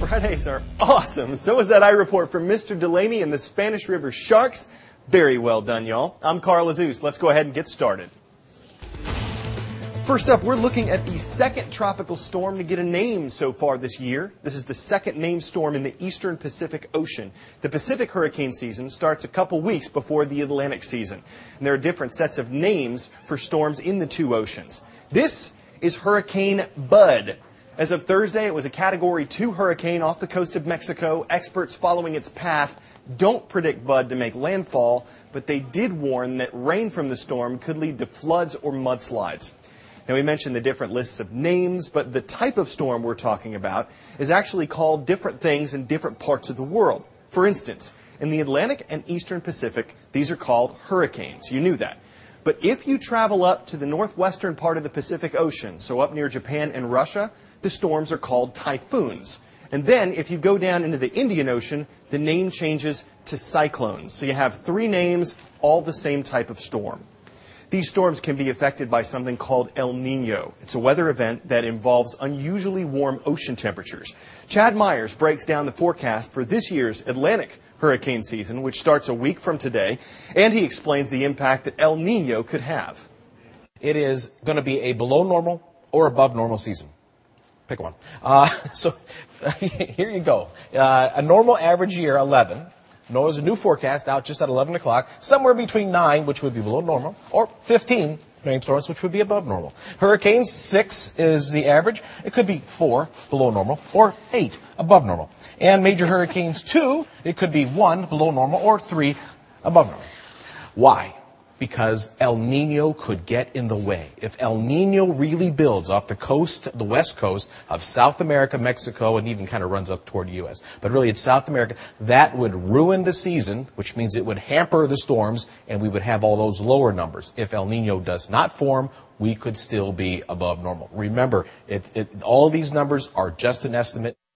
Fridays are awesome. So is that iReport from Mr. Delaney and the Spanish River Sharks. Very well done, y'all. I'm Carl Azuz. Let's go ahead and get started. First up, we're looking at the second tropical storm to get a name so far this year. This is the second named storm in the eastern Pacific Ocean. The Pacific hurricane season starts a couple weeks before the Atlantic season. And there are different sets of names for storms in the two oceans. This is Hurricane Bud. As of Thursday, it was a Category 2 hurricane off the coast of Mexico. Experts following its path don't predict Bud to make landfall, but they did warn that rain from the storm could lead to floods or mudslides. Now, we mentioned the different lists of names, but the type of storm we're talking about is actually called different things in different parts of the world. For instance, in the Atlantic and Eastern Pacific, these are called hurricanes. You knew that. But if you travel up to the northwestern part of the Pacific Ocean, so up near Japan and Russia, the storms are called typhoons. And then if you go down into the Indian Ocean, the name changes to cyclones. So you have three names, all the same type of storm. These storms can be affected by something called El Nino. It's a weather event that involves unusually warm ocean temperatures. Chad Myers breaks down the forecast for this year's Atlantic hurricane season, which starts a week from today, and he explains the impact that El Nino could have. It is going to be a below normal or above normal season. Pick one. So here you go. A normal average year, 11. There's a new forecast out just at 11 o'clock, somewhere between 9, which would be below normal, or 15 named storms, which would be above normal. Hurricanes, 6 is the average. It could be 4 below normal, or 8 above normal. And major hurricanes, 2, it could be 1 below normal, or 3 above normal. Why? Because El Nino could get in the way. If El Nino really builds off the coast, the west coast of South America, Mexico, and even kind of runs up toward the U.S., but really it's South America, that would ruin the season, which means it would hamper the storms, and we would have all those lower numbers. If El Nino does not form, we could still be above normal. Remember, all these numbers are just an estimate.